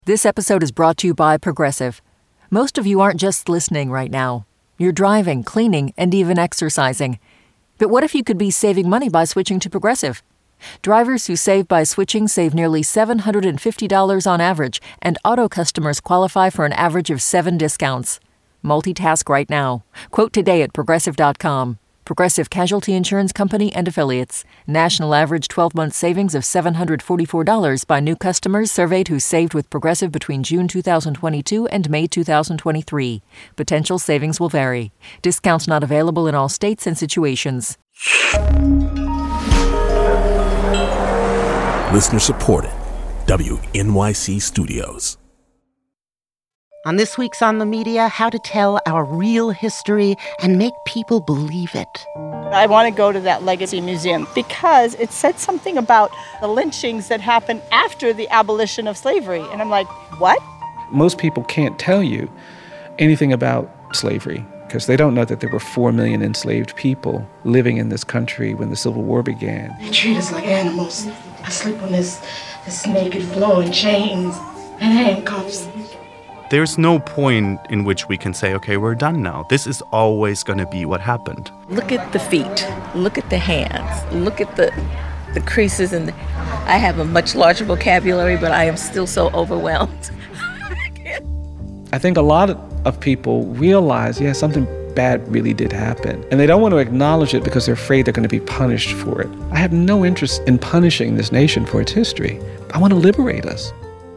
This episode is brought to you by Progressive. Most of you aren't just listening right now. You're driving, cleaning, and even exercising. But what if you could be saving money by switching to Progressive? Drivers who save by switching save nearly $750 on average, and auto customers qualify for an average of 7 discounts. Multitask right now. Quote today at Progressive.com. Progressive Casualty Insurance Company and Affiliates. National average 12-month savings of $744 by new customers surveyed who saved with Progressive between June 2022 and May 2023. Potential savings will vary. Discounts not available in all states and situations. Listener supported. WNYC Studios. On this week's On the Media, how to tell our real history and make people believe it. I want to go to that Legacy Museum because it said something about the lynchings that happened after the abolition of slavery. And I'm like, what? Most people can't tell you anything about slavery because they don't know that there were 4 million enslaved people living in this country when the Civil War began. They treat us like animals. I sleep on this naked floor in chains and handcuffs. There's no point in which we can say, okay, we're done now. This is always going to be what happened. Look at the feet. Look at the hands. Look at the creases. I have a much larger vocabulary, but I am still so overwhelmed. I think a lot of people realize, something bad really did happen. And they don't want to acknowledge it because they're afraid they're going to be punished for it. I have no interest in punishing this nation for its history. I want to liberate us.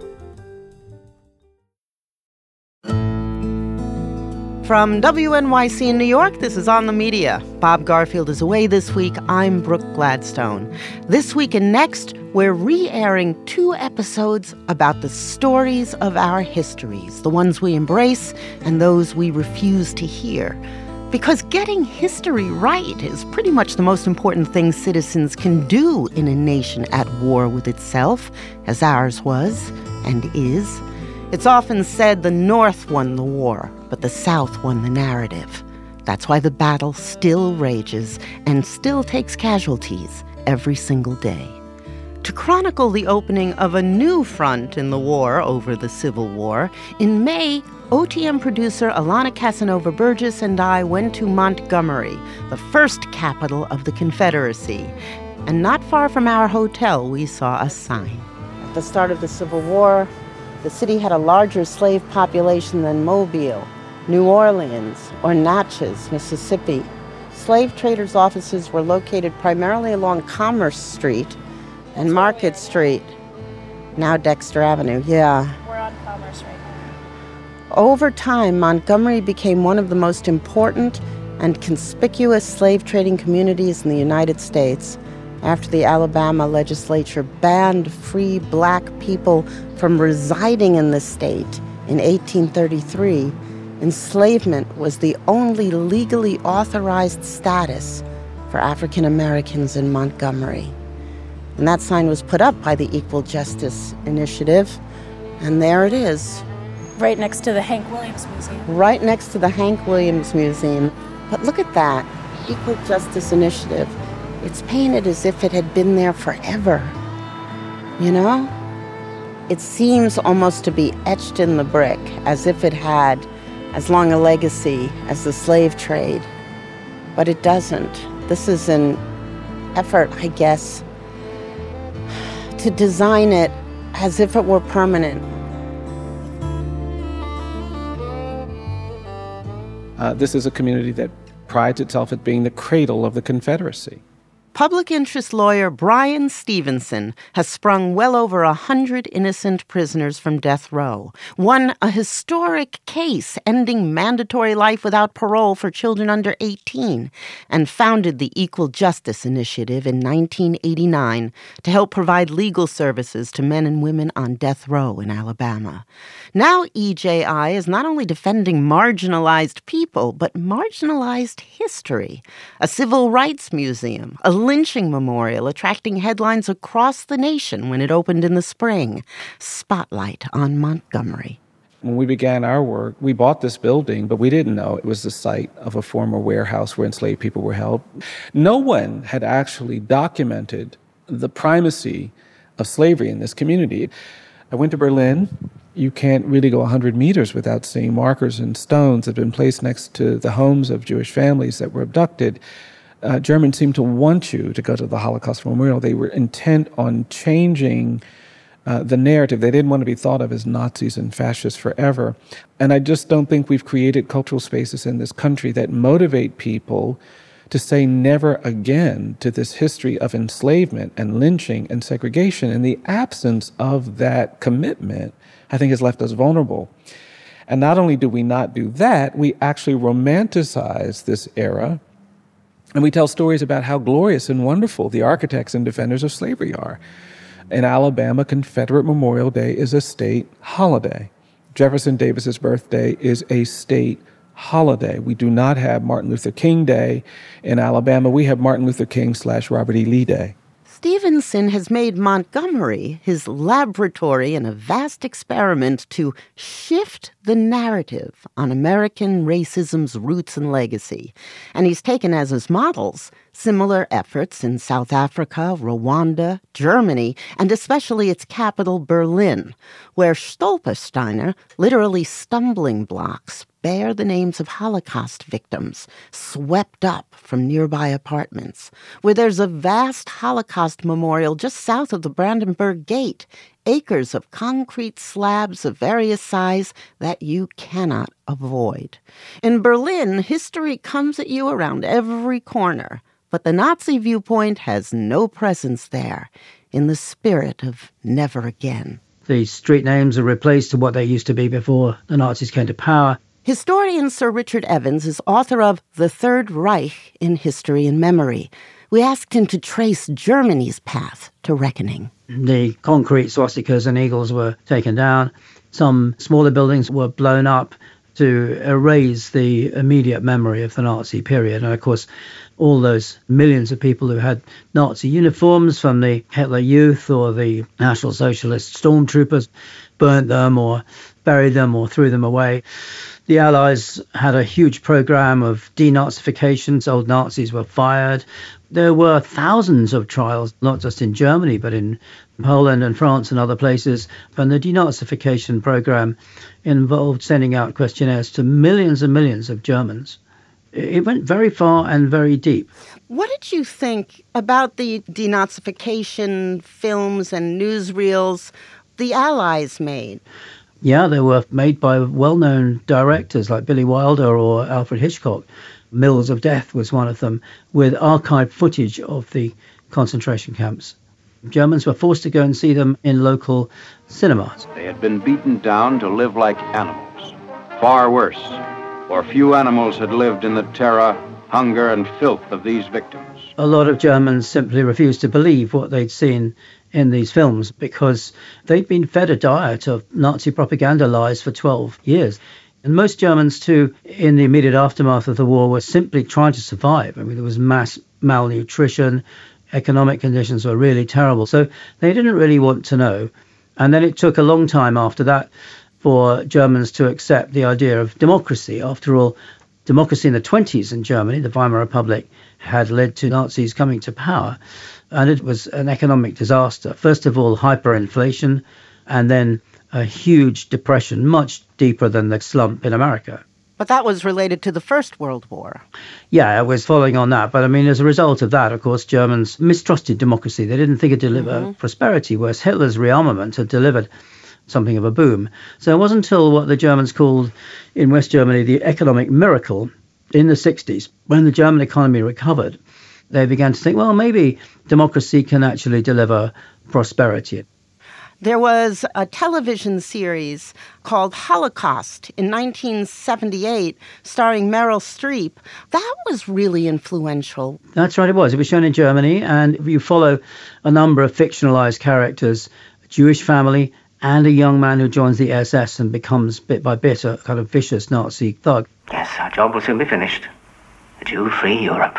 From WNYC in New York, this is On the Media. Bob Garfield is away this week. I'm Brooke Gladstone. This week and next, we're re-airing 2 episodes about the stories of our histories, the ones we embrace and those we refuse to hear. Because getting history right is pretty much the most important thing citizens can do in a nation at war with itself, as ours was and is. It's often said the North won the war, but the South won the narrative. That's why the battle still rages and still takes casualties every single day. To chronicle the opening of a new front in the war over the Civil War, in May, OTM producer Alana Casanova-Burgess and I went to Montgomery, the first capital of the Confederacy. And not far from our hotel, we saw a sign. At the start of the Civil War, the city had a larger slave population than Mobile, New Orleans, or Natchez, Mississippi. Slave traders' offices were located primarily along Commerce Street and Market Street, now Dexter Avenue, We're on Commerce right now. Over time, Montgomery became one of the most important and conspicuous slave trading communities in the United States after the Alabama legislature banned free black people from residing in the state in 1833. Enslavement was the only legally authorized status for African Americans in Montgomery. And that sign was put up by the Equal Justice Initiative, and there it is. Right next to the Hank Williams Museum. Right next to the Hank Williams Museum. But look at that, Equal Justice Initiative. It's painted as if it had been there forever, you know? It seems almost to be etched in the brick, as if it had as long a legacy as the slave trade. But it doesn't. This is an effort, I guess, to design it as if it were permanent. This is a community that prides itself at being the cradle of the Confederacy. Public interest lawyer Brian Stevenson has sprung well over 100 innocent prisoners from death row, won a historic case ending mandatory life without parole for children under 18, and founded the Equal Justice Initiative in 1989 to help provide legal services to men and women on death row in Alabama. Now EJI is not only defending marginalized people, but marginalized history, a civil rights museum, a lynching memorial attracting headlines across the nation when it opened in the spring. Spotlight on Montgomery. When we began our work, we bought this building, but we didn't know it was the site of a former warehouse where enslaved people were held. No one had actually documented the primacy of slavery in this community. I went to Berlin You can't really go 100 meters without seeing markers and stones that have been placed next to the homes of Jewish families that were abducted. Germans seemed to want you to go to the Holocaust Memorial. They were intent on changing the narrative. They didn't want to be thought of as Nazis and fascists forever. And I just don't think we've created cultural spaces in this country that motivate people to say never again to this history of enslavement and lynching and segregation. And the absence of that commitment, I think, has left us vulnerable. And not only do we not do that, we actually romanticize this era, and we tell stories about how glorious and wonderful the architects and defenders of slavery are. In Alabama, Confederate Memorial Day is a state holiday. Jefferson Davis's birthday is a state holiday. We do not have Martin Luther King Day in Alabama. We have Martin Luther King / Robert E. Lee Day. Stevenson has made Montgomery his laboratory in a vast experiment to shift the narrative on American racism's roots and legacy. And he's taken as his models similar efforts in South Africa, Rwanda, Germany, and especially its capital, Berlin, where Stolpersteine, literally stumbling blocks, bear the names of Holocaust victims swept up from nearby apartments, where there's a vast Holocaust memorial just south of the Brandenburg Gate, acres of concrete slabs of various size that you cannot avoid. In Berlin, history comes at you around every corner, but the Nazi viewpoint has no presence there, in the spirit of never again. The street names are replaced to what they used to be before the Nazis came to power. Historian Sir Richard Evans is author of The Third Reich in History and Memory. We asked him to trace Germany's path to reckoning. The concrete swastikas and eagles were taken down. Some smaller buildings were blown up to erase the immediate memory of the Nazi period. And of course, all those millions of people who had Nazi uniforms from the Hitler Youth or the National Socialist stormtroopers burnt them or buried them or threw them away. The Allies had a huge program of denazification. Old Nazis were fired. There were thousands of trials, not just in Germany, but in Poland and France and other places. And the denazification program involved sending out questionnaires to millions and millions of Germans. It went very far and very deep. What did you think about the denazification films and newsreels the Allies made? Yeah, they were made by well-known directors like Billy Wilder or Alfred Hitchcock. Mills of Death was one of them, with archived footage of the concentration camps. Germans were forced to go and see them in local cinemas. They had been beaten down to live like animals. Far worse, for few animals had lived in the terror, hunger, and filth of these victims. A lot of Germans simply refused to believe what they'd seen in these films because they'd been fed a diet of Nazi propaganda lies for 12 years. And most Germans, too, in the immediate aftermath of the war, were simply trying to survive. I mean, there was mass malnutrition, economic conditions were really terrible. So they didn't really want to know. And then it took a long time after that for Germans to accept the idea of democracy. After all, democracy in the 1920s in Germany, the Weimar Republic, had led to Nazis coming to power. And it was an economic disaster. First of all, hyperinflation, and then a huge depression, much deeper than the slump in America. But that was related to the First World War. Yeah, it was following on that. But I mean, as a result of that, of course, Germans mistrusted democracy. They didn't think it'd deliver prosperity, whereas Hitler's rearmament had delivered something of a boom. So it wasn't until what the Germans called in West Germany the economic miracle in the 60s, when the German economy recovered, they began to think, well, maybe democracy can actually deliver prosperity. There was a television series called Holocaust in 1978, starring Meryl Streep. That was really influential. That's right, it was. It was shown in Germany, and you follow a number of fictionalized characters, a Jewish family, and a young man who joins the SS and becomes, bit by bit, a kind of vicious Nazi thug. Yes, our job will soon be finished. The Jew-free Europe.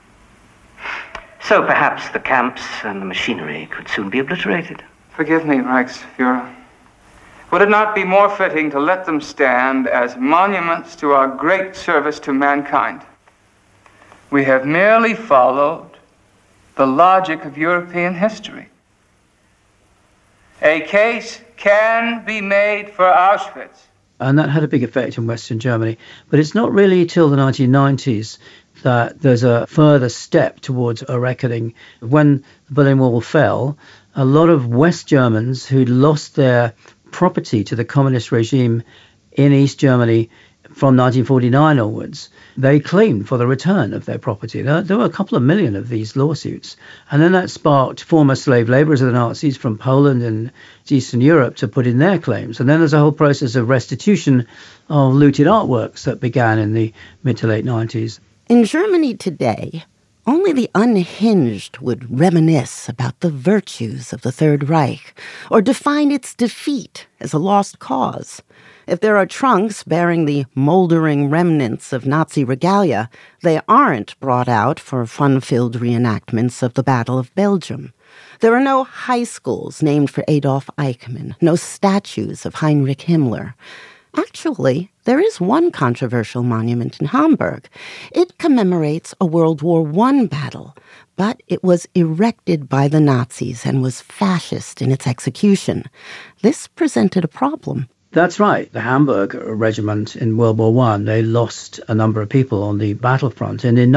So perhaps the camps and the machinery could soon be obliterated. Forgive me, Reichsfuhrer. Would it not be more fitting to let them stand as monuments to our great service to mankind? We have merely followed the logic of European history. A case can be made for Auschwitz. And that had a big effect in Western Germany. But it's not really till the 1990s that there's a further step towards a reckoning. When the Berlin Wall fell, a lot of West Germans who'd lost their property to the communist regime in East Germany from 1949 onwards, they claimed for the return of their property. There were a couple of million of these lawsuits. And then that sparked former slave laborers of the Nazis from Poland and Eastern Europe to put in their claims. And then there's a whole process of restitution of looted artworks that began in the mid to late 90s. In Germany today, only the unhinged would reminisce about the virtues of the Third Reich or define its defeat as a lost cause. If there are trunks bearing the moldering remnants of Nazi regalia, they aren't brought out for fun-filled reenactments of the Battle of Belgium. There are no high schools named for Adolf Eichmann, no statues of Heinrich Himmler. Actually, there is one controversial monument in Hamburg. It commemorates a World War I battle, but it was erected by the Nazis and was fascist in its execution. This presented a problem. That's right. The Hamburg Regiment in World War I, they lost a number of people on the battlefront. And in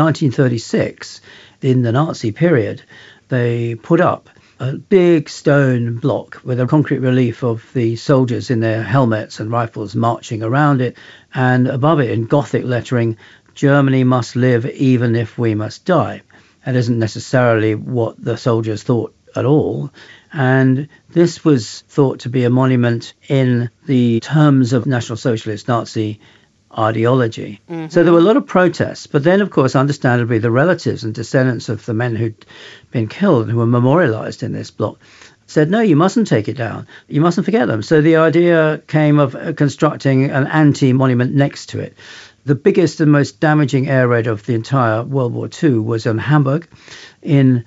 1936, in the Nazi period, they put up a big stone block with a concrete relief of the soldiers in their helmets and rifles marching around it. And above it, in Gothic lettering, "Germany must live even if we must die." That isn't necessarily what the soldiers thought at all. And this was thought to be a monument in the terms of National Socialist Nazi ideology. Mm-hmm. So there were a lot of protests. But then, of course, understandably, the relatives and descendants of the men who'd been killed and who were memorialized in this block said, no, you mustn't take it down. You mustn't forget them. So the idea came of constructing an anti-monument next to it. The biggest and most damaging air raid of the entire World War II was on Hamburg in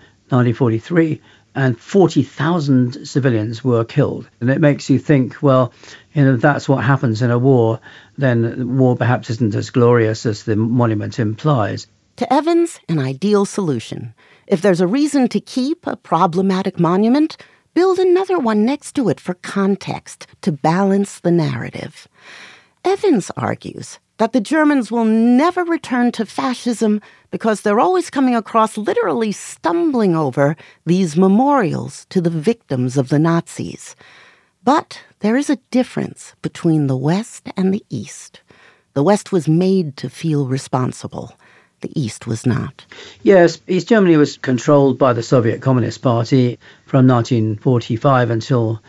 1943. And 40,000 civilians were killed. And it makes you think, well, if that's what happens in a war, then war perhaps isn't as glorious as the monument implies. To Evans, an ideal solution. If there's a reason to keep a problematic monument, build another one next to it for context, to balance the narrative. Evans argues that the Germans will never return to fascism because they're always coming across, literally stumbling over, these memorials to the victims of the Nazis. But there is a difference between the West and the East. The West was made to feel responsible. The East was not. Yes, East Germany was controlled by the Soviet Communist Party from 1945 until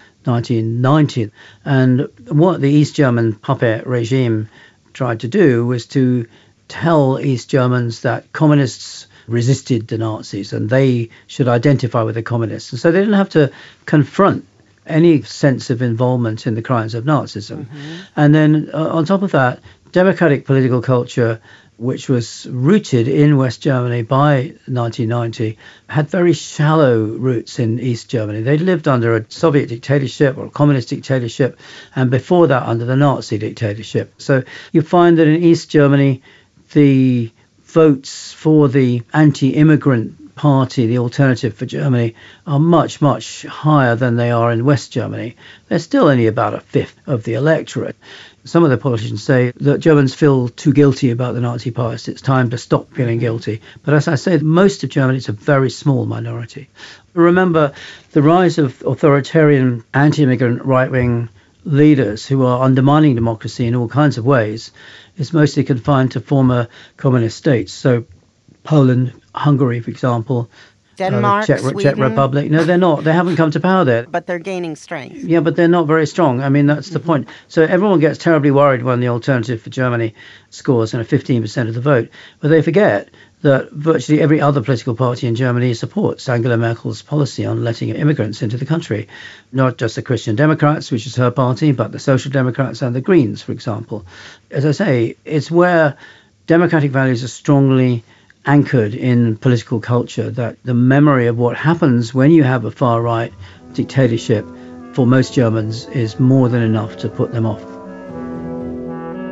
1990. And what the East German puppet regime tried to do was to tell East Germans that communists resisted the Nazis and they should identify with the communists. And so they didn't have to confront any sense of involvement in the crimes of Nazism. Mm-hmm. And then on top of that, democratic political culture, which was rooted in West Germany by 1990, had very shallow roots in East Germany. They'd lived under a Soviet dictatorship or a communist dictatorship, and before that under the Nazi dictatorship. So you find that in East Germany, the votes for the anti-immigrant party, the Alternative for Germany, are much, much higher than they are in West Germany. They're still only about a fifth of the electorate. Some of the politicians say that Germans feel too guilty about the Nazi past. It's time to stop feeling guilty. But as I say, most of Germany is a very small minority. Remember, the rise of authoritarian anti-immigrant right-wing leaders who are undermining democracy in all kinds of ways is mostly confined to former communist states. So Poland, Hungary, for example, Denmark, Czech Republic. No, they're not. They haven't come to power there. But they're gaining strength. Yeah, but they're not very strong. I mean, that's the point. So everyone gets terribly worried when the Alternative for Germany scores 15% of the vote. But they forget that virtually every other political party in Germany supports Angela Merkel's policy on letting immigrants into the country. Not just the Christian Democrats, which is her party, but the Social Democrats and the Greens, for example. As I say, it's where democratic values are strongly anchored in political culture, that the memory of what happens when you have a far-right dictatorship for most Germans is more than enough to put them off.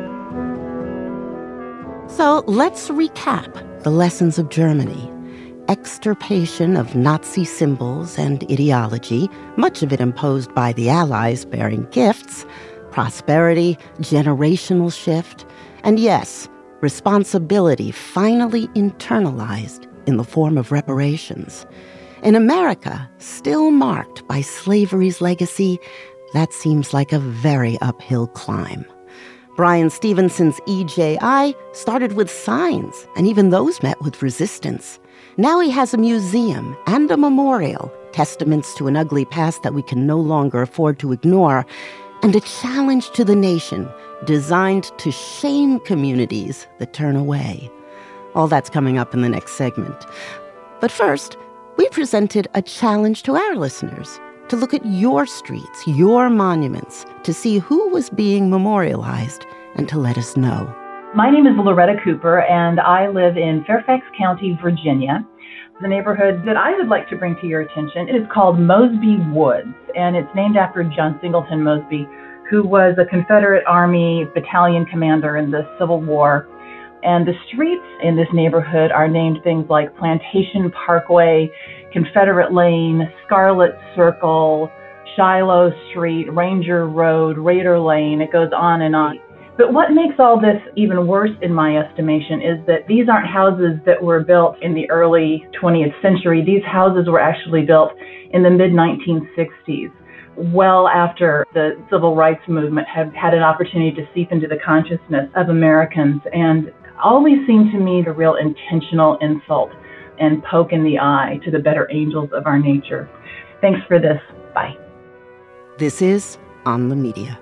So let's recap the lessons of Germany. extirpation of Nazi symbols and ideology, much of it imposed by the Allies bearing gifts, prosperity, generational shift, and yes, responsibility finally internalized in the form of reparations. In America, still marked by slavery's legacy, that seems like a very uphill climb. Brian Stevenson's EJI started with signs, and even those met with resistance. Now he has a museum and a memorial, testaments to an ugly past that we can no longer afford to ignore, and a challenge to the nation designed to shame communities that turn away. All that's coming up in the next segment. But first, we presented a challenge to our listeners to look at your streets, your monuments, to see who was being memorialized, and to let us know. My name is Loretta Cooper, and I live in Fairfax County, Virginia. The neighborhood that I would like to bring to your attention is called Mosby Woods, and it's named after John Singleton Mosby, who was a Confederate Army battalion commander in the Civil War. And the streets in this neighborhood are named things like Plantation Parkway, Confederate Lane, Scarlet Circle, Shiloh Street, Ranger Road, Raider Lane. It goes on and on. But what makes all this even worse, in my estimation, is that these aren't houses that were built in the early 20th century. These houses were actually built in the mid-1960s, well after the civil rights movement had had an opportunity to seep into the consciousness of Americans, and always seemed to me the real intentional insult and poke in the eye to the better angels of our nature. Thanks for this. Bye. This is On the Media.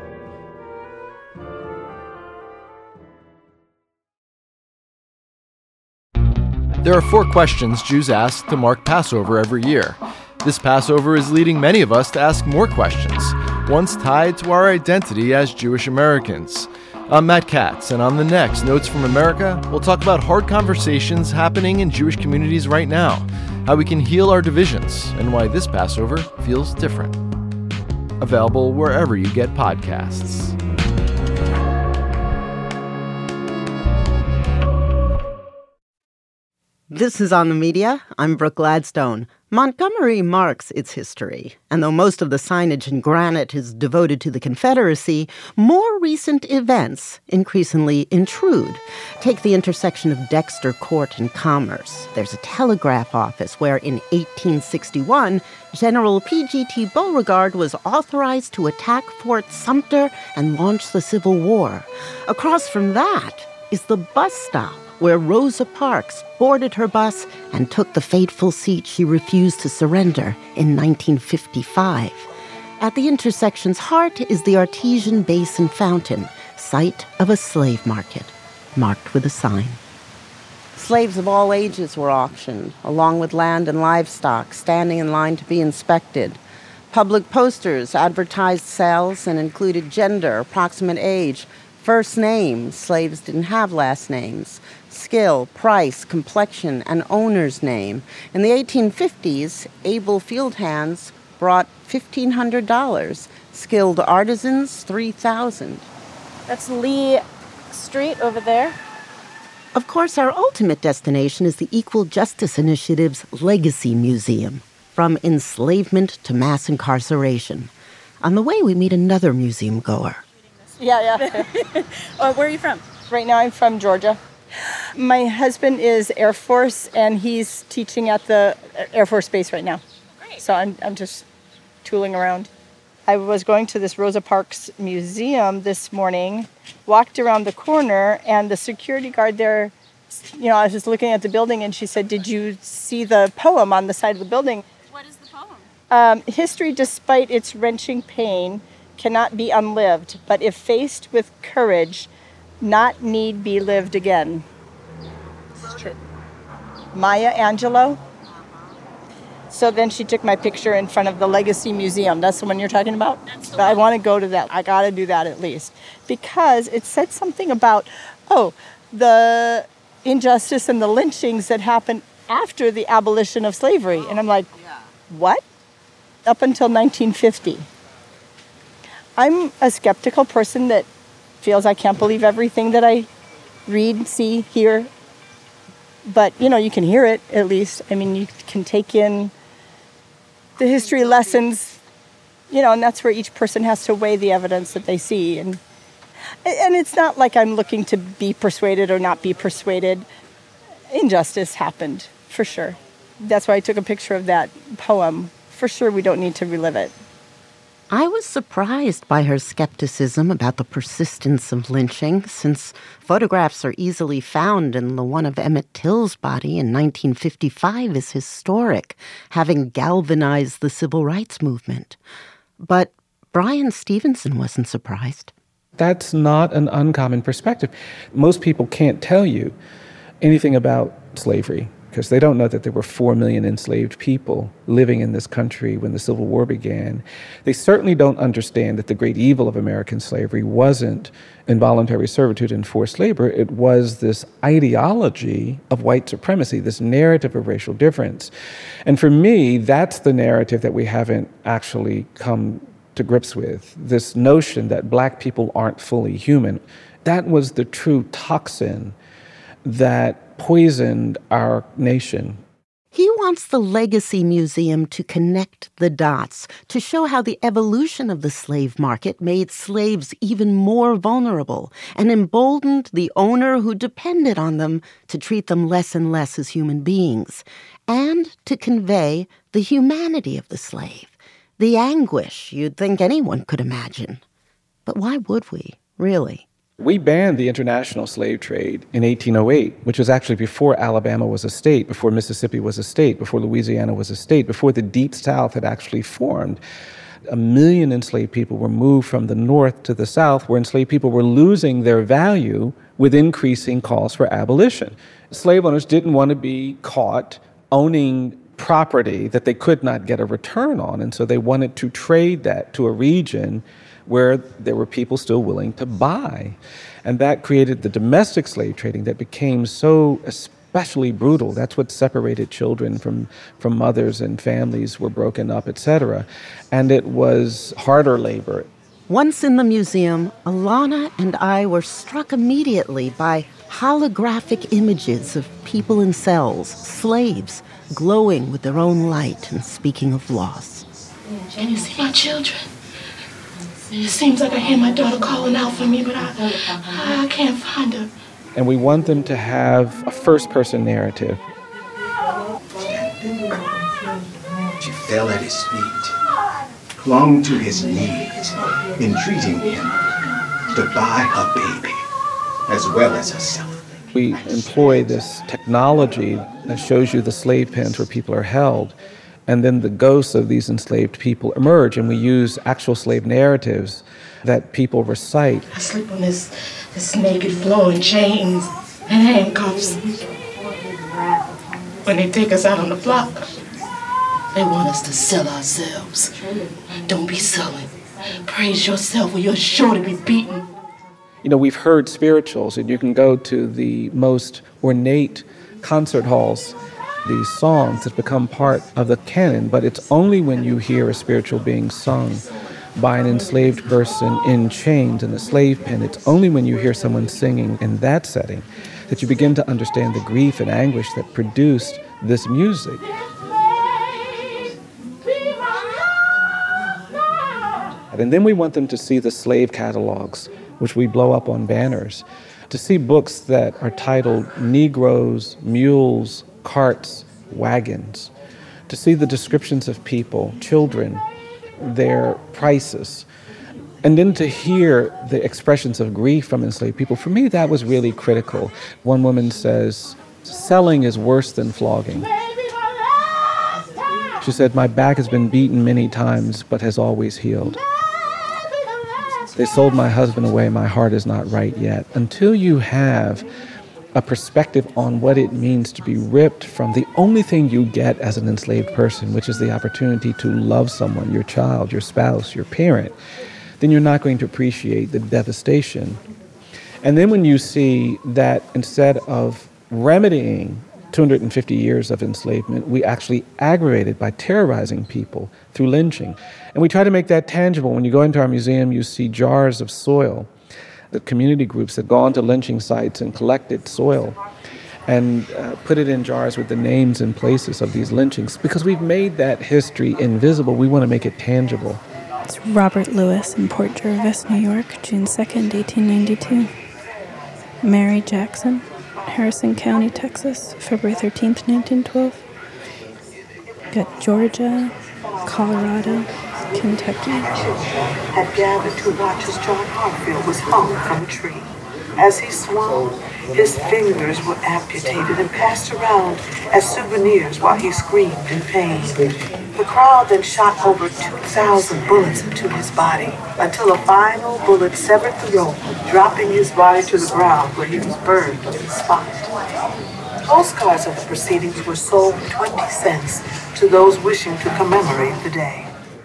There are 4 questions Jews ask to mark Passover every year. This Passover is leading many of us to ask more questions, ones tied to our identity as Jewish Americans. I'm Matt Katz, and on the next Notes from America, we'll talk about hard conversations happening in Jewish communities right now, how we can heal our divisions, and why this Passover feels different. Available wherever you get podcasts. This is On the Media. I'm Brooke Gladstone. Montgomery marks its history, and though most of the signage in granite is devoted to the Confederacy, more recent events increasingly intrude. Take the intersection of Dexter Court and Commerce. There's a telegraph office where in 1861, General P.G.T. Beauregard was authorized to attack Fort Sumter and launch the Civil War. Across from that is the bus stop, where Rosa Parks boarded her bus and took the fateful seat she refused to surrender in 1955. At the intersection's heart is the Artesian Basin Fountain, site of a slave market, marked with a sign. Slaves of all ages were auctioned, along with land and livestock, standing in line to be inspected. Public posters advertised sales and included gender, approximate age, first name. Slaves didn't have last names. Skill, price, complexion, and owner's name. In the 1850s, able field hands brought $1,500. Skilled artisans, $3,000. That's Lee Street over there. Of course, our ultimate destination is the Equal Justice Initiative's Legacy Museum, from enslavement to mass incarceration. On the way, we meet another museum goer. Yeah. Oh, where are you from? Right now I'm from Georgia. My husband is Air Force, and he's teaching at the Air Force Base right now. Great. So I'm just tooling around. I was going to this Rosa Parks museum this morning, walked around the corner, and the security guard there, I was just looking at the building, and she said, "Did you see the poem on the side of the building?" What is the poem? History, despite its wrenching pain, cannot be unlived, but if faced with courage, not need be lived again. It's true. Maya Angelou. So then she took my picture in front of the Legacy Museum. That's the one you're talking about? But I want to go to that. I got to do that at least. Because it said something about, the injustice and the lynchings that happened after the abolition of slavery. And I'm like, what? Up until 1950. I'm a skeptical person that feels I can't believe everything that I read, see, hear. But, you can hear it, at least. I mean, you can take in the history lessons, and that's where each person has to weigh the evidence that they see. And it's not like I'm looking to be persuaded or not be persuaded. Injustice happened, for sure. That's why I took a picture of that poem. For sure, we don't need to relive it. I was surprised by her skepticism about the persistence of lynching, since photographs are easily found and the one of Emmett Till's body in 1955 is historic, having galvanized the civil rights movement. But Bryan Stevenson wasn't surprised. That's not an uncommon perspective. Most people can't tell you anything about slavery because they don't know that there were 4 million enslaved people living in this country when the Civil War began. They certainly don't understand that the great evil of American slavery wasn't involuntary servitude and forced labor. It was this ideology of white supremacy, this narrative of racial difference. And for me, that's the narrative that we haven't actually come to grips with, this notion that black people aren't fully human. That was the true toxin that poisoned our nation. He wants the Legacy Museum to connect the dots, to show how the evolution of the slave market made slaves even more vulnerable and emboldened the owner who depended on them to treat them less and less as human beings, and to convey the humanity of the slave, the anguish you'd think anyone could imagine. But why would we, really? We banned the international slave trade in 1808, which was actually before Alabama was a state, before Mississippi was a state, before Louisiana was a state, before the Deep South had actually formed. 1 million enslaved people were moved from the North to the South, where enslaved people were losing their value with increasing calls for abolition. Slave owners didn't want to be caught owning property that they could not get a return on, and so they wanted to trade that to a region where there were people still willing to buy. And that created the domestic slave trading that became so especially brutal. That's what separated children from mothers, and families were broken up, etc. And it was harder labor. Once in the museum, Alana and I were struck immediately by holographic images of people in cells, slaves, glowing with their own light and speaking of loss. Can you see my children? It seems like I hear my daughter calling out for me, but I can't find her. And we want them to have a first-person narrative. She fell at his feet, clung to his knees, entreating him to buy her baby as well as herself. We employ this technology that shows you the slave pens where people are held. And then the ghosts of these enslaved people emerge, and we use actual slave narratives that people recite. I sleep on this naked floor in chains and handcuffs. When they take us out on the block, they want us to sell ourselves. Don't be selling. Praise yourself or you're sure to be beaten. We've heard spirituals, and you can go to the most ornate concert halls, these songs that become part of the canon, but it's only when you hear a spiritual being sung by an enslaved person in chains in a slave pen, it's only when you hear someone singing in that setting that you begin to understand the grief and anguish that produced this music. And then we want them to see the slave catalogs, which we blow up on banners, to see books that are titled Negroes, Mules, Carts, Wagons, to see the descriptions of people, children, their prices, and then to hear the expressions of grief from enslaved people. For me, that was really critical. One woman says, selling is worse than flogging. She said, my back has been beaten many times, but has always healed. They sold my husband away, my heart is not right yet. Until you have a perspective on what it means to be ripped from the only thing you get as an enslaved person, which is the opportunity to love someone, your child, your spouse, your parent, then you're not going to appreciate the devastation. And then when you see that instead of remedying 250 years of enslavement, we actually aggravated by terrorizing people through lynching. And we try to make that tangible. When you go into our museum, you see jars of soil. The community groups had gone to lynching sites and collected soil. and put it in jars with the names and places of these lynchings. Because we've made that history invisible, we want to make it tangible. It's Robert Lewis in Port Jervis, New York, June 2nd, 1892. Mary Jackson, Harrison County, Texas, February 13th, 1912. Got Georgia, Colorado, Kentucky. Had gathered to watch as John Hartfield was hung from a tree. As he swung, his fingers were amputated and passed around as souvenirs while he screamed in pain. The crowd then shot over 2,000 bullets into his body until a final bullet severed the rope, dropping his body to the ground where he was burned to the spot. Postcards of the proceedings were sold 20 cents to those wishing to commemorate the day.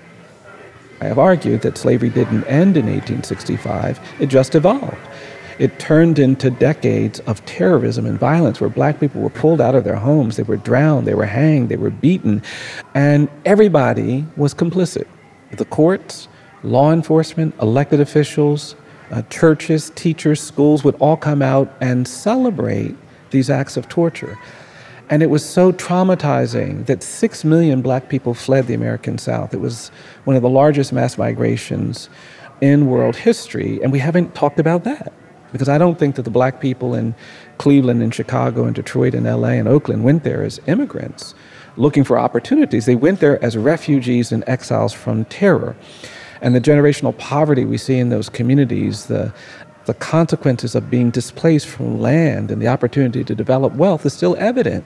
I have argued that slavery didn't end in 1865, it just evolved. It turned into decades of terrorism and violence where black people were pulled out of their homes, they were drowned, they were hanged, they were beaten, and everybody was complicit. The courts, law enforcement, elected officials, churches, teachers, schools would all come out and celebrate these acts of torture. And it was so traumatizing that 6 million black people fled the American South. It was one of the largest mass migrations in world history, and we haven't talked about that. Because I don't think that the black people in Cleveland and Chicago and Detroit and LA and Oakland went there as immigrants looking for opportunities. They went there as refugees and exiles from terror. And the generational poverty we see in those communities, the consequences of being displaced from land and the opportunity to develop wealth is still evident.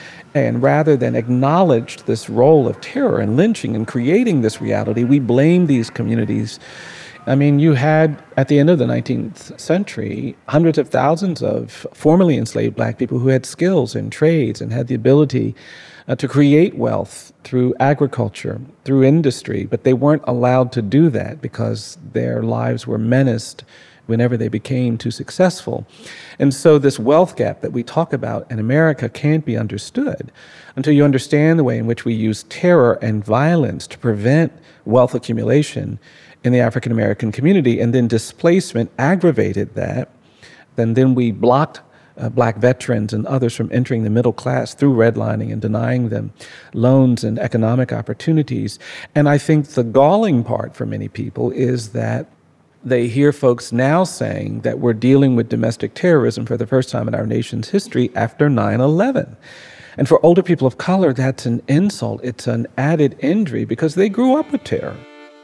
And rather than acknowledge this role of terror and lynching and creating this reality, we blame these communities. I mean, you had, at the end of the 19th century, hundreds of thousands of formerly enslaved black people who had skills and trades and had the ability to create wealth through agriculture, through industry, but they weren't allowed to do that because their lives were menaced whenever they became too successful. And so this wealth gap that we talk about in America can't be understood until you understand the way in which we use terror and violence to prevent wealth accumulation in the African American community, and then displacement aggravated that. Then we blocked black veterans and others from entering the middle class through redlining and denying them loans and economic opportunities. And I think the galling part for many people is that they hear folks now saying that we're dealing with domestic terrorism for the first time in our nation's history after 9/11. And for older people of color, that's an insult. It's an added injury because they grew up with terror.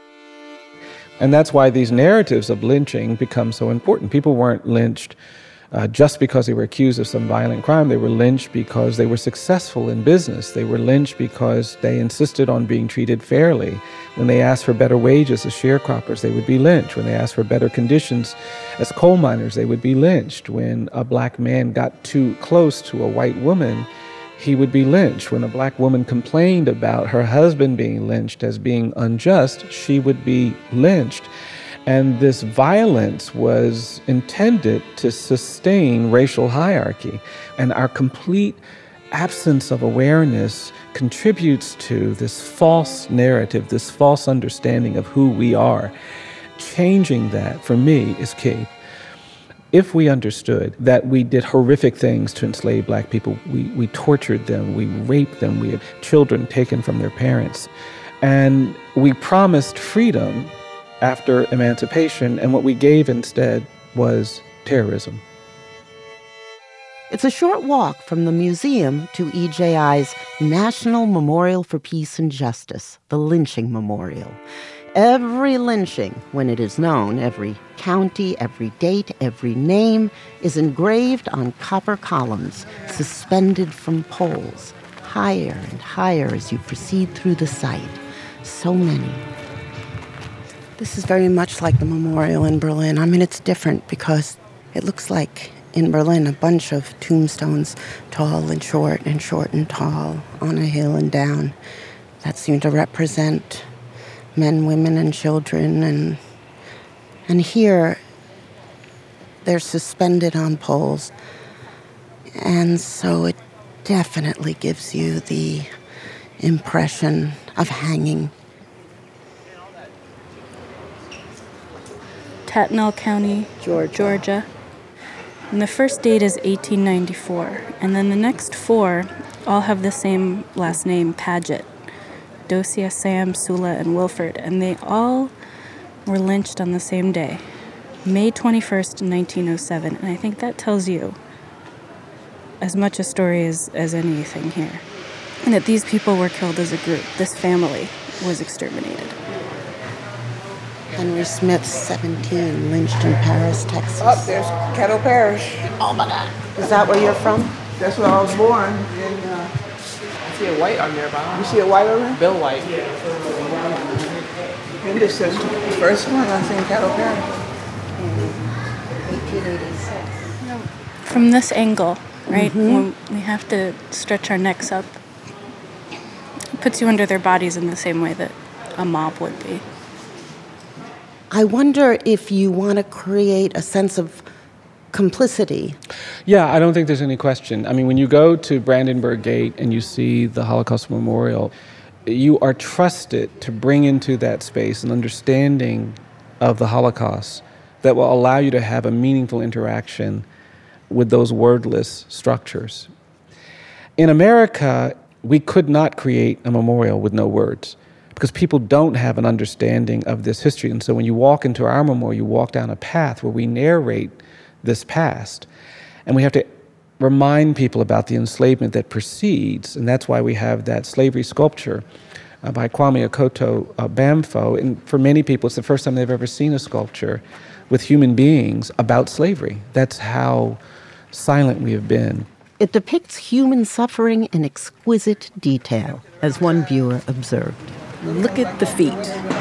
And that's why these narratives of lynching become so important. People weren't lynched just because they were accused of some violent crime. They were lynched because they were successful in business. They were lynched because they insisted on being treated fairly. When they asked for better wages as sharecroppers, they would be lynched. When they asked for better conditions as coal miners, they would be lynched. When a black man got too close to a white woman, he would be lynched. When a black woman complained about her husband being lynched as being unjust, she would be lynched. And this violence was intended to sustain racial hierarchy. And our complete absence of awareness contributes to this false narrative, this false understanding of who we are. Changing that, for me, is key. If we understood that we did horrific things to enslaved black people, we tortured them, we raped them, we had children taken from their parents, and we promised freedom after emancipation, and what we gave instead was terrorism. It's a short walk from the museum to EJI's National Memorial for Peace and Justice, the Lynching Memorial. Every lynching, when it is known, every county, every date, every name, is engraved on copper columns suspended from poles, higher and higher as you proceed through the site. So many. This is very much like the memorial in Berlin. I mean, it's different because it looks like in Berlin a bunch of tombstones, tall and short and tall, on a hill and down, that seem to represent men, women, and children, and here they're suspended on poles, and so it definitely gives you the impression of hanging. Tattnall County, Georgia. And the first date is 1894. And then the next four all have the same last name, Paget. Dosia, Sam, Sula, and Wilford. And they all were lynched on the same day, May 21st, 1907. And I think that tells you as much a story as anything here. And that these people were killed as a group. This family was exterminated. Henry Smith, 17, lynched in Paris, Texas. Oh, there's Caddo Parish. Oh my God. Is that where you're from? That's where I was born. I see a white on there, Bob. You see a white on there? Bill White. Henderson. The first one I seen Caddo Parish. 1886. From this angle, right, when we have to stretch our necks up, it puts you under their bodies in the same way that a mob would be. I wonder if you want to create a sense of complicity. Yeah, I don't think there's any question. I mean, when you go to Brandenburg Gate and you see the Holocaust Memorial, you are trusted to bring into that space an understanding of the Holocaust that will allow you to have a meaningful interaction with those wordless structures. In America, we could not create a memorial with no words, because people don't have an understanding of this history. And so when you walk into our memorial, you walk down a path where we narrate this past. And we have to remind people about the enslavement that precedes. And that's why we have that slavery sculpture by Kwame Akoto Bamfo. And for many people, it's the first time they've ever seen a sculpture with human beings about slavery. That's how silent we have been. It depicts human suffering in exquisite detail, as one viewer observed. Look at the feet.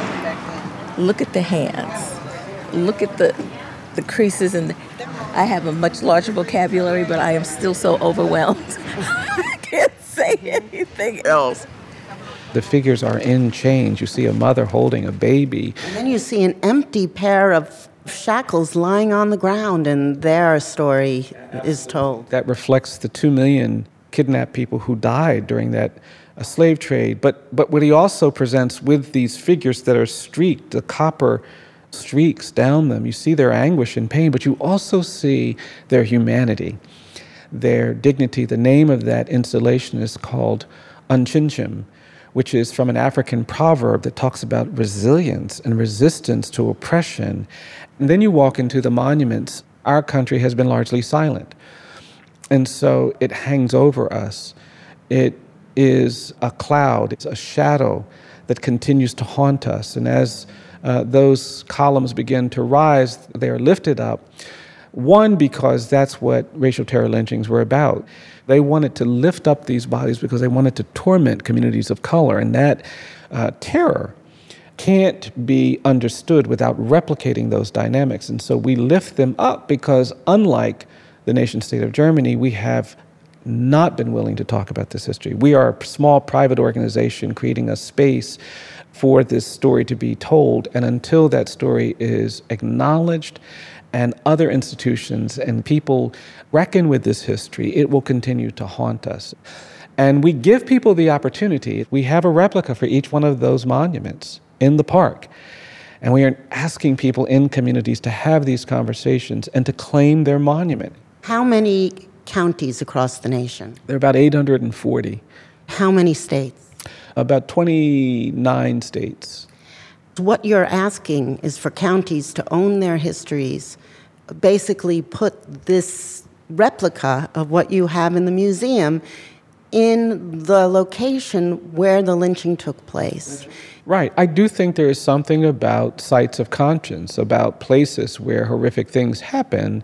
Look at the hands. Look at the creases. And I have a much larger vocabulary, but I am still so overwhelmed. I can't say anything else. The figures are in chains. You see a mother holding a baby. And then you see an empty pair of shackles lying on the ground, and their story is told. That reflects the 2 million kidnapped people who died during that slave trade. But what he also presents with these figures that are streaked, the copper streaks down them, you see their anguish and pain, but you also see their humanity, their dignity. The name of that installation is called Unchinchim, which is from an African proverb that talks about resilience and resistance to oppression. And then you walk into the monuments. Our country has been largely silent. And so it hangs over us. It is a cloud, it's a shadow that continues to haunt us. And as those columns begin to rise, they are lifted up. One, because that's what racial terror lynchings were about. They wanted to lift up these bodies because they wanted to torment communities of color. And that terror can't be understood without replicating those dynamics. And so we lift them up because, unlike the nation state of Germany, we have not been willing to talk about this history. We are a small private organization creating a space for this story to be told. And until that story is acknowledged and other institutions and people reckon with this history, it will continue to haunt us. And we give people the opportunity. We have a replica for each one of those monuments in the park. And we are asking people in communities to have these conversations and to claim their monument. How many counties across the nation? There are about 840. How many states? About 29 states. What you're asking is for counties to own their histories, basically put this replica of what you have in the museum in the location where the lynching took place. Right. I do think there is something about sites of conscience, about places where horrific things happen.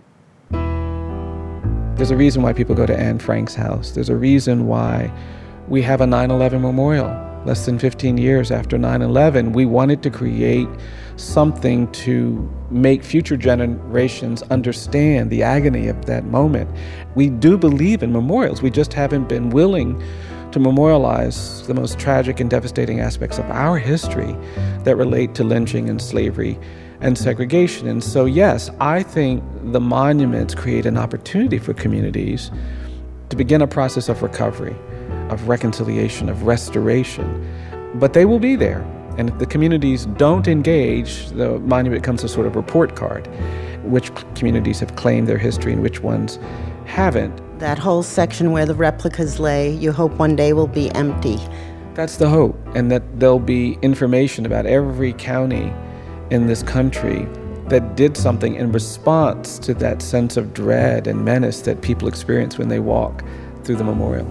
There's a reason why people go to Anne Frank's house. There's a reason why we have a 9/11 memorial. Less than 15 years after 9/11, we wanted to create something to make future generations understand the agony of that moment. We do believe in memorials. We just haven't been willing to memorialize the most tragic and devastating aspects of our history that relate to lynching and slavery and segregation. And so, yes, I think the monuments create an opportunity for communities to begin a process of recovery, of reconciliation, of restoration. But they will be there. And if the communities don't engage, the monument becomes a sort of report card. which communities have claimed their history and which ones haven't. That whole section where the replicas lay, you hope one day will be empty. That's the hope, and that there'll be information about every county in this country that did something in response to that sense of dread and menace that people experience when they walk through the memorial.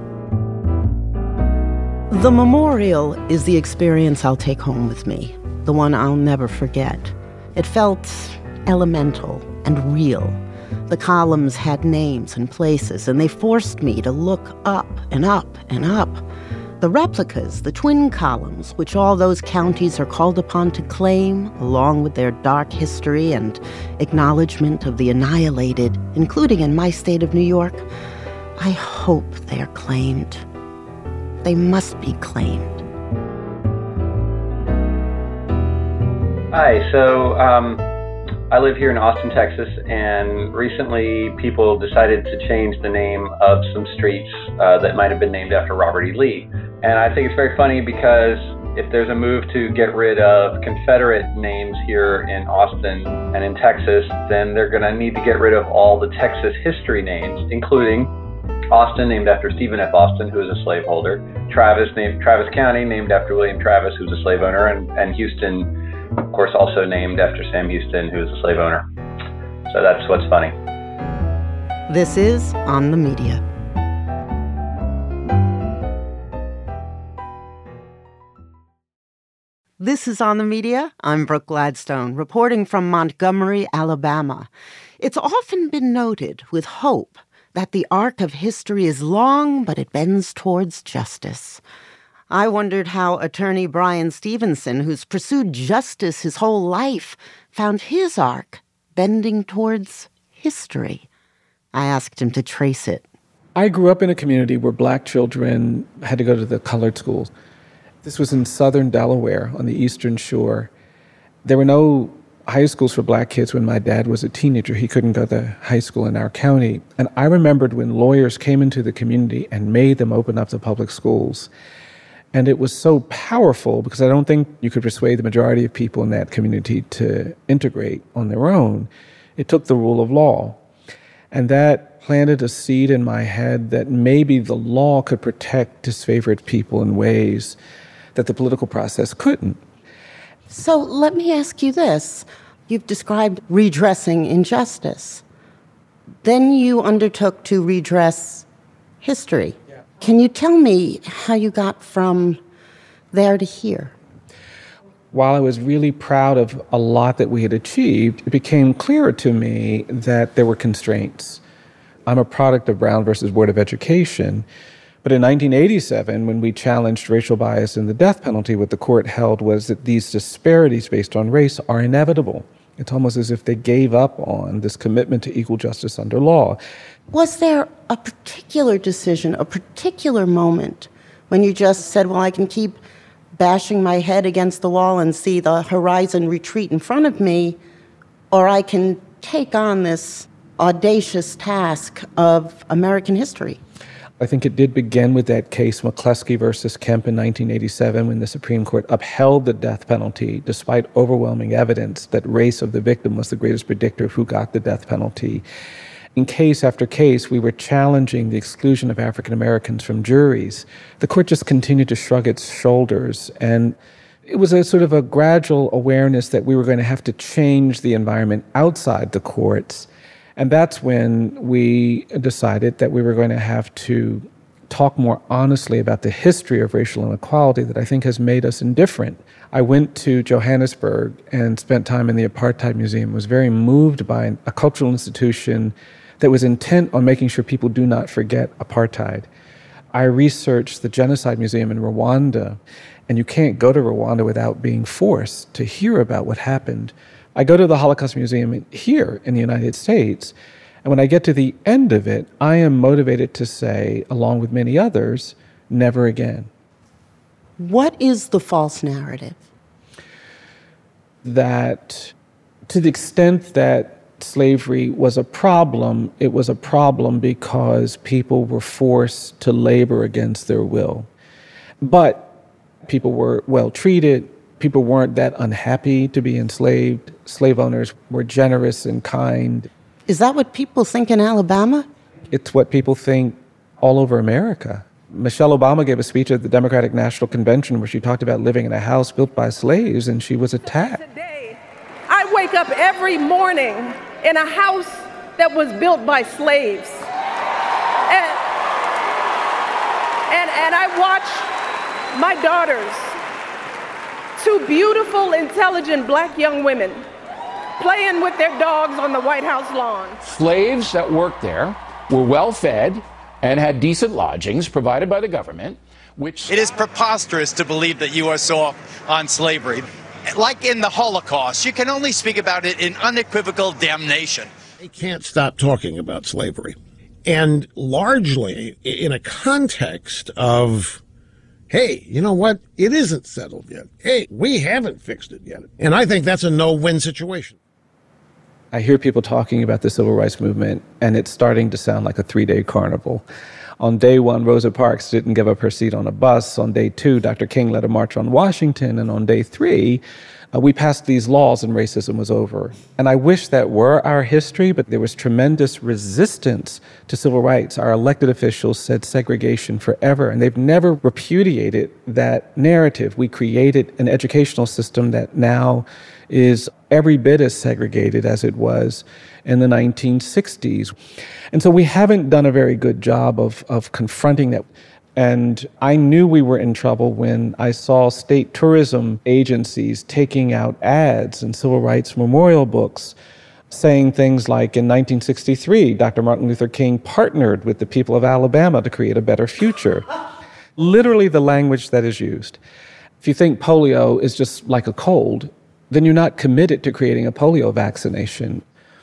The memorial is the experience I'll take home with me, the one I'll never forget. It felt elemental and real. The columns had names and places, and they forced me to look up and up and up. The replicas, the twin columns, which all those counties are called upon to claim, along with their dark history and acknowledgement of the annihilated, including in my state of New York, I hope they are claimed. They must be claimed. Hi, so I live here in Austin, Texas, and recently people decided to change the name of some streets that might have been named after Robert E. Lee. And I think it's very funny because if there's a move to get rid of Confederate names here in Austin and in Texas, then they're going to need to get rid of all the Texas history names, including Austin, named after Stephen F. Austin, who was a slaveholder, Travis County, named after William Travis, who was a slave owner, and Houston, of course, also named after Sam Houston, who was a slave owner. So that's what's funny. This is On the Media. This is On the Media. I'm Brooke Gladstone, reporting from Montgomery, Alabama. It's often been noted with hope that the arc of history is long, but it bends towards justice. I wondered how attorney Brian Stevenson, who's pursued justice his whole life, found his arc bending towards history. I asked him to trace it. I grew up in a community where black children had to go to the colored schools. This was in southern Delaware on the Eastern Shore. There were no high schools for black kids when my dad was a teenager. He couldn't go to high school in our county. And I remembered when lawyers came into the community and made them open up the public schools. And it was so powerful because I don't think you could persuade the majority of people in that community to integrate on their own. It took the rule of law. And that planted a seed in my head that maybe the law could protect disfavored people in ways that the political process couldn't. So let me ask you this. You've described redressing injustice. Then you undertook to redress history. Yeah. Can you tell me how you got from there to here? While I was really proud of a lot that we had achieved, it became clearer to me that there were constraints. I'm a product of Brown versus Board of Education. But in 1987, when we challenged racial bias in the death penalty, what the court held was that these disparities based on race are inevitable. It's almost as if they gave up on this commitment to equal justice under law. Was there a particular decision, a particular moment when you just said, well, I can keep bashing my head against the wall and see the horizon retreat in front of me, or I can take on this audacious task of American history? I think it did begin with that case, McCleskey versus Kemp in 1987, when the Supreme Court upheld the death penalty despite overwhelming evidence that race of the victim was the greatest predictor of who got the death penalty. In case after case, we were challenging the exclusion of African Americans from juries. The court just continued to shrug its shoulders, and it was a sort of a gradual awareness that we were going to have to change the environment outside the courts. And that's when we decided that we were going to have to talk more honestly about the history of racial inequality that I think has made us indifferent. I went to Johannesburg and spent time in the Apartheid Museum, was very moved by a cultural institution that was intent on making sure people do not forget apartheid. I researched the Genocide Museum in Rwanda, and you can't go to Rwanda without being forced to hear about what happened. I go to the Holocaust Museum here in the United States, and when I get to the end of it, I am motivated to say, along with many others, never again. What is the false narrative? That to the extent that slavery was a problem, it was a problem because people were forced to labor against their will. But people were well treated, People weren't that unhappy to be enslaved. Slave owners were generous and kind. Is that what people think in Alabama? It's what people think all over America. Michelle Obama gave a speech at the Democratic National Convention where she talked about living in a house built by slaves, and she was attacked. I wake up every morning in a house that was built by slaves. And I watch my daughters, two beautiful, intelligent black young women, playing with their dogs on the White House lawn. Slaves that worked there were well fed and had decent lodgings provided by the government, which... It is preposterous to believe that you are soft on slavery. Like in the Holocaust, you can only speak about it in unequivocal damnation. They can't stop talking about slavery. And largely in a context of, hey, you know what? It isn't settled yet. Hey, we haven't fixed it yet. And I think that's a no-win situation. I hear people talking about the civil rights movement, and it's starting to sound like a 3-day carnival. On day 1, Rosa Parks didn't give up her seat on a bus. On day 2, Dr. King led a march on Washington. And on day 3, we passed these laws and racism was over. And I wish that were our history, but there was tremendous resistance to civil rights. Our elected officials said segregation forever, and they've never repudiated that narrative. We created an educational system that now is every bit as segregated as it was in the 1960s. And so we haven't done a very good job of confronting that. And I knew we were in trouble when I saw state tourism agencies taking out ads in civil rights memorial books saying things like, in 1963, Dr. Martin Luther King partnered with the people of Alabama to create a better future. Literally the language that is used. If you think polio is just like a cold, then you're not committed to creating a polio vaccination.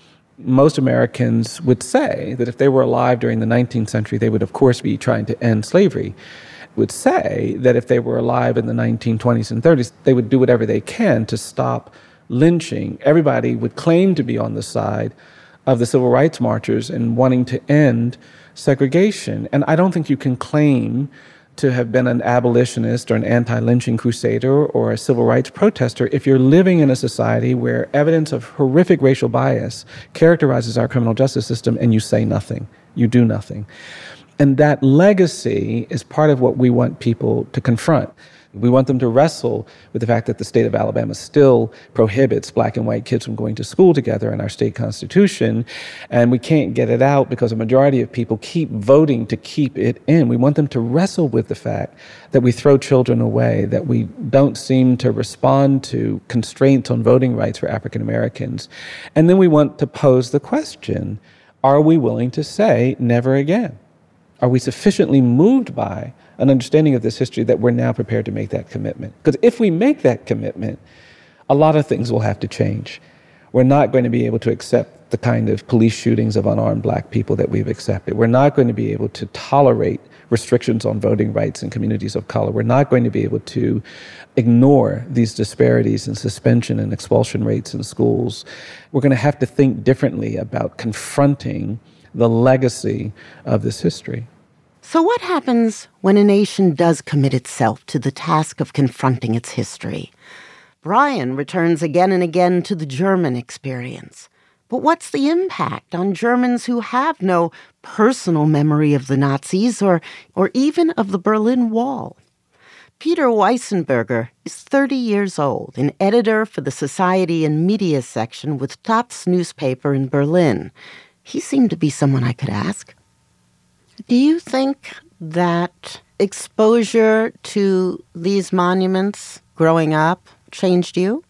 Most Americans would say that if they were alive during the 19th century, they would, of course, be trying to end slavery. Would say that if they were alive in the 1920s and 30s, they would do whatever they can to stop lynching. Everybody would claim to be on the side of the civil rights marchers and wanting to end segregation. And I don't think you can claim to have been an abolitionist or an anti-lynching crusader or a civil rights protester if you're living in a society where evidence of horrific racial bias characterizes our criminal justice system and you say nothing, you do nothing. And that legacy is part of what we want people to confront. We want them to wrestle with the fact that the state of Alabama still prohibits black and white kids from going to school together in our state constitution, and we can't get it out because a majority of people keep voting to keep it in. We want them to wrestle with the fact that we throw children away, that we don't seem to respond to constraints on voting rights for African Americans. And then we want to pose the question, are we willing to say never again? Are we sufficiently moved by an understanding of this history that we're now prepared to make that commitment? Because if we make that commitment, a lot of things will have to change. We're not going to be able to accept the kind of police shootings of unarmed black people that we've accepted. We're not going to be able to tolerate restrictions on voting rights in communities of color. We're not going to be able to ignore these disparities in suspension and expulsion rates in schools. We're going to have to think differently about confronting the legacy of this history. So what happens when a nation does commit itself to the task of confronting its history? Brian returns again and again to the German experience. But what's the impact on Germans who have no personal memory of the Nazis or even of the Berlin Wall? Peter Weissenberger is 30 years old, an editor for the Society and Media section with Taz newspaper in Berlin. He seemed to be someone I could ask. Do you think that exposure to these monuments growing up changed you?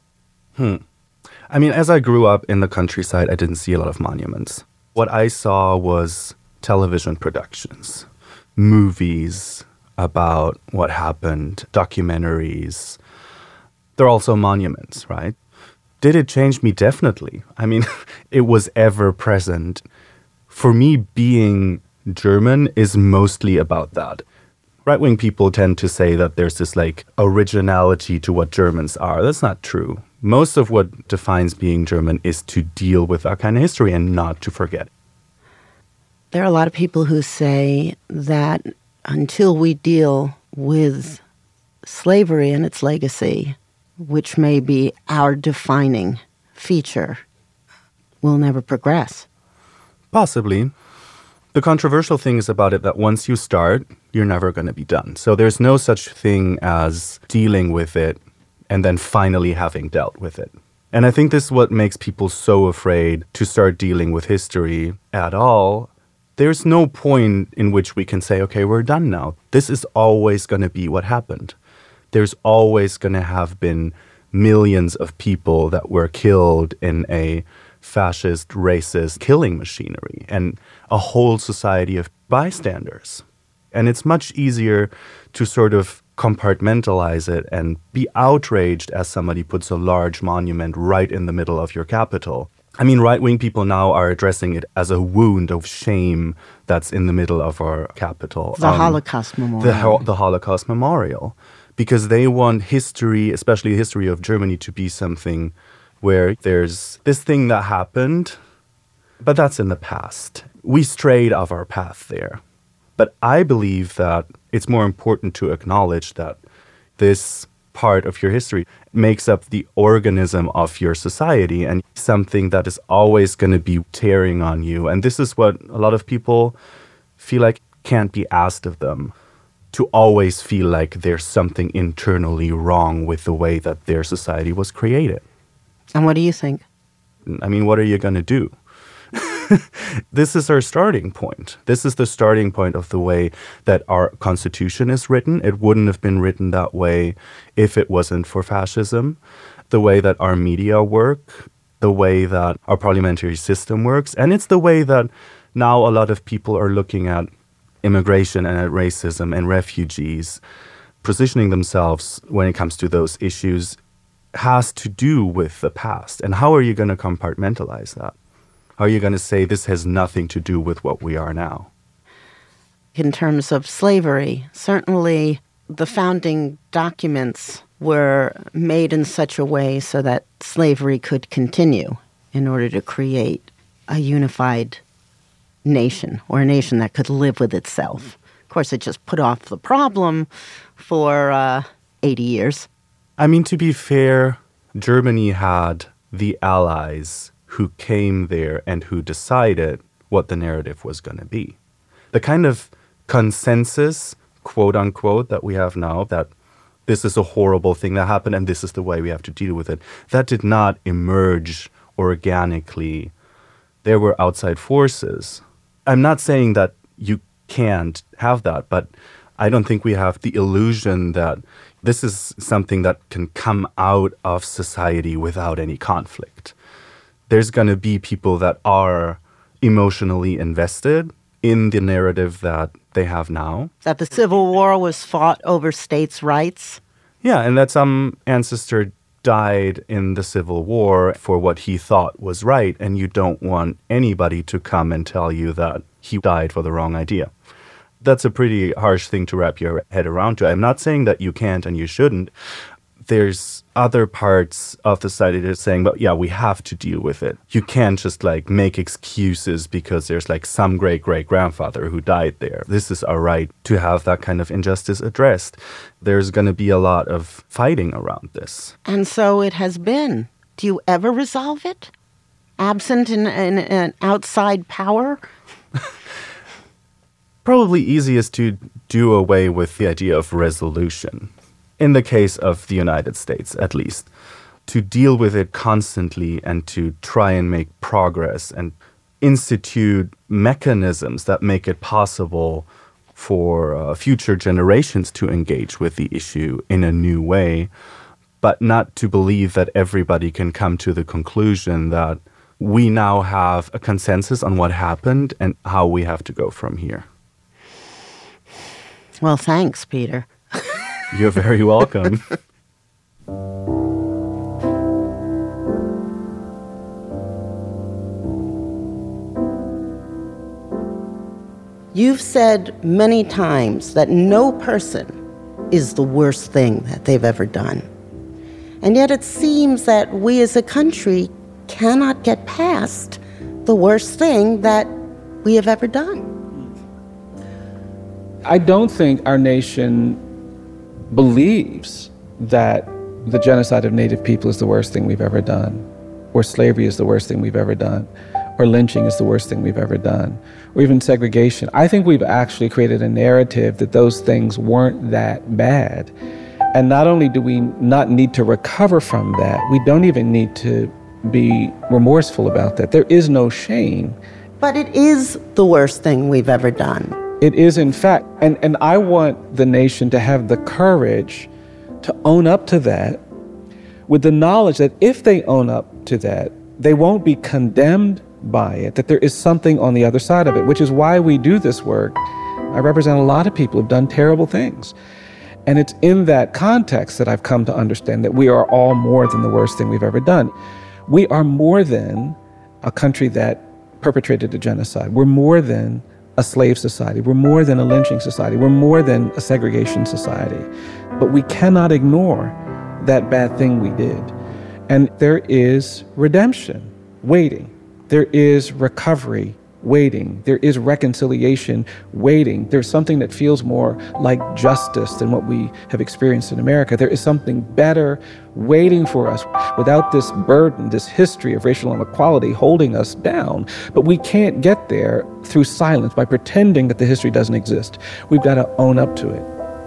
I mean, as I grew up in the countryside, I didn't see a lot of monuments. What I saw was television productions, movies about what happened, documentaries. They're also monuments, right? Did it change me? Definitely. I mean, it was ever present. For me, being German is mostly about that. Right-wing people tend to say that there's this like originality to what Germans are. That's not true. Most of what defines being German is to deal with our kind of history and not to forget. There are a lot of people who say that until we deal with slavery and its legacy, which may be our defining feature, will never progress. Possibly. The controversial thing is about it that once you start, you're never going to be done. So there's no such thing as dealing with it and then finally having dealt with it. And I think this is what makes people so afraid to start dealing with history at all. There's no point in which we can say, okay, we're done now. This is always going to be what happened. There's always going to have been millions of people that were killed in a fascist, racist killing machinery and a whole society of bystanders. And it's much easier to sort of compartmentalize it and be outraged as somebody puts a large monument right in the middle of your capital. I mean, right-wing people now are addressing it as a wound of shame that's in the middle of our capital. The Holocaust Memorial. The Holocaust Memorial. Because they want history, especially the history of Germany, to be something where there's this thing that happened, but that's in the past. We strayed off our path there. But I believe that it's more important to acknowledge that this part of your history makes up the organism of your society and something that is always going to be tearing on you. And this is what a lot of people feel like can't be asked of them, to always feel like there's something internally wrong with the way that their society was created. And what do you think? I mean, what are you going to do? This is our starting point. This is the starting point of the way that our Constitution is written. It wouldn't have been written that way if it wasn't for fascism. The way that our media work, the way that our parliamentary system works, and it's the way that now a lot of people are looking at immigration and at racism and refugees, positioning themselves when it comes to those issues has to do with the past. And how are you going to compartmentalize that? How are you going to say this has nothing to do with what we are now? In terms of slavery, certainly the founding documents were made in such a way so that slavery could continue in order to create a unified nation, or a nation that could live with itself. Of course, it just put off the problem for 80 years. I mean, to be fair, Germany had the allies who came there and who decided what the narrative was going to be. The kind of consensus, quote unquote, that we have now, that this is a horrible thing that happened and this is the way we have to deal with it, that did not emerge organically. There were outside forces. I'm not saying that you can't have that, but I don't think we have the illusion that this is something that can come out of society without any conflict. There's going to be people that are emotionally invested in the narrative that they have now. That the Civil War was fought over states' rights. Yeah, and that some ancestor died in the Civil War for what he thought was right, and you don't want anybody to come and tell you that he died for the wrong idea. That's a pretty harsh thing to wrap your head around to. I'm not saying that you can't and you shouldn't. There's other parts of the society that are saying, but yeah, we have to deal with it. You can't just like make excuses because there's like some great-great-grandfather who died there. This is our right to have that kind of injustice addressed. There's going to be a lot of fighting around this. And so it has been. Do you ever resolve it? Absent in an outside power? Probably easiest to do away with the idea of resolution. In the case of the United States, at least, to deal with it constantly and to try and make progress and institute mechanisms that make it possible for future generations to engage with the issue in a new way, but not to believe that everybody can come to the conclusion that we now have a consensus on what happened and how we have to go from here. Well, thanks, Peter. You're very welcome. You've said many times that no person is the worst thing that they've ever done. And yet it seems that we as a country cannot get past the worst thing that we have ever done. I don't think our nation believes that the genocide of Native people is the worst thing we've ever done, or slavery is the worst thing we've ever done, or lynching is the worst thing we've ever done, or even segregation. I think we've actually created a narrative that those things weren't that bad. And not only do we not need to recover from that, we don't even need to be remorseful about that. There is no shame. But it is the worst thing we've ever done. It is, in fact. And I want the nation to have the courage to own up to that, with the knowledge that if they own up to that, they won't be condemned by it, that there is something on the other side of it, which is why we do this work. I represent a lot of people who've done terrible things. And it's in that context that I've come to understand that we are all more than the worst thing we've ever done. We are more than a country that perpetrated a genocide. We're more than a slave society. We're more than a lynching society. We're more than a segregation society. But we cannot ignore that bad thing we did. And there is redemption waiting. There is recovery waiting. There is reconciliation waiting. There's something that feels more like justice than what we have experienced in America. There is something better waiting for us without this burden, this history of racial inequality holding us down. But we can't get there through silence by pretending that the history doesn't exist. We've got to own up to it.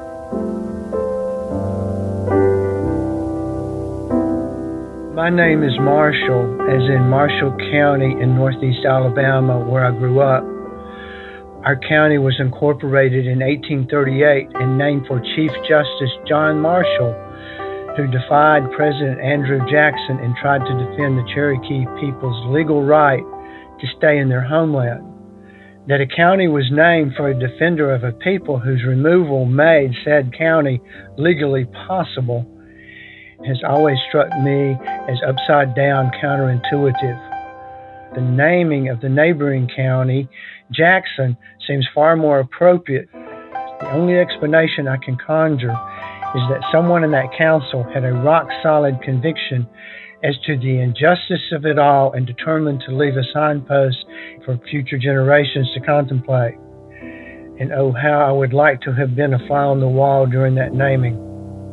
My name is Marshall, as in Marshall County in northeast Alabama, where I grew up. Our county was incorporated in 1838 and named for Chief Justice John Marshall, who defied President Andrew Jackson and tried to defend the Cherokee people's legal right to stay in their homeland. That a county was named for a defender of a people whose removal made said county legally possible has always struck me as upside-down counterintuitive. The naming of the neighboring county, Jackson, seems far more appropriate. The only explanation I can conjure is that someone in that council had a rock-solid conviction as to the injustice of it all and determined to leave a signpost for future generations to contemplate. And oh, how I would like to have been a fly on the wall during that naming.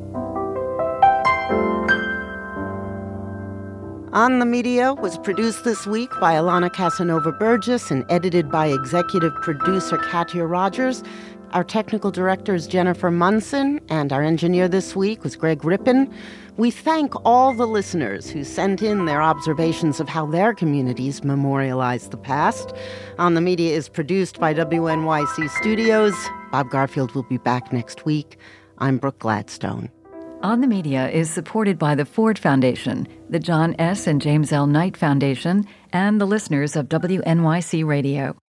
On the Media was produced this week by Alana Casanova-Burgess and edited by executive producer Katya Rogers. Our technical director is Jennifer Munson, and our engineer this week was Greg Rippin. We thank all the listeners who sent in their observations of how their communities memorialize the past. On the Media is produced by WNYC Studios. Bob Garfield will be back next week. I'm Brooke Gladstone. On the Media is supported by the Ford Foundation, the John S. and James L. Knight Foundation, and the listeners of WNYC Radio.